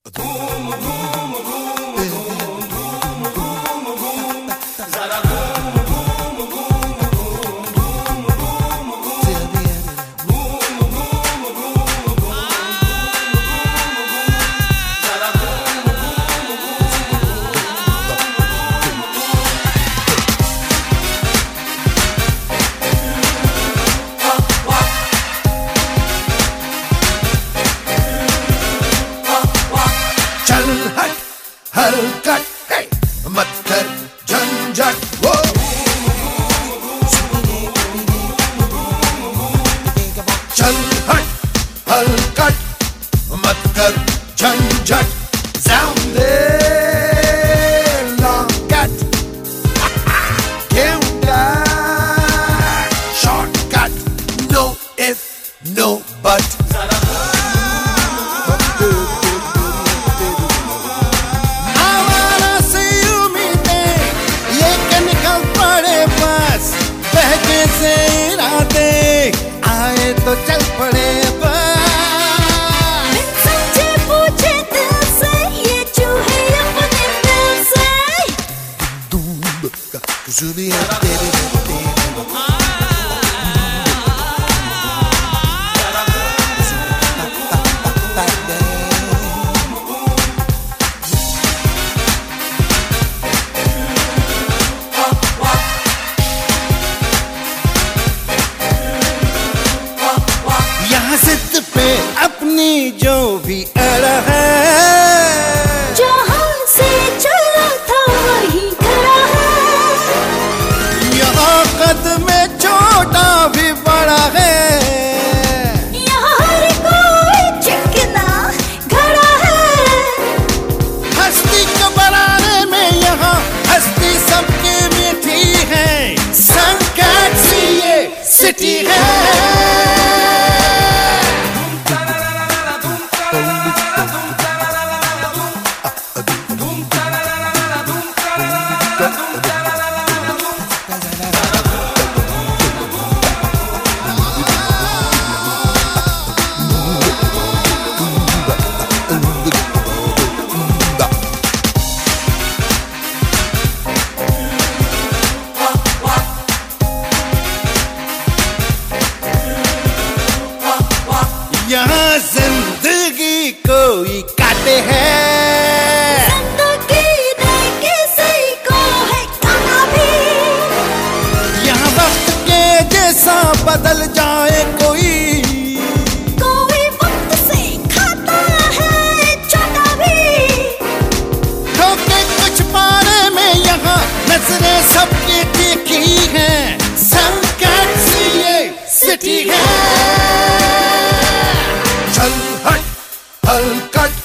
हलकट हे मत कर झंझट वो चल हट हलकट मत कर झंझट sounde longcut came back shortcut no if no but से इरादे आए तो चल पड़े सच्चे पूछे दिल से ये चूहे अपने दिल से जिद पे अपनी जो भी अड़ा है जहाँ से चला था वहीं खड़ा है यहाँ कद में छोटा भी बड़ा है यहाँ हर कोई चिकना खड़ा है हस्ती को बनाने में यहाँ हस्ती सबके मीठी है संकट सी ये सिटी है यहाँ जिंदगी कोई काटे है जिंदगी ने किसी को है खाना भी यहाँ वक्त के जैसा बदल जाए कोई वक्त से खाता है छोटा भी ठोके कुछ पारे में यहाँ नजरें सबकी तीखी हैं संकट सी ये सिटी है चल हट हलकट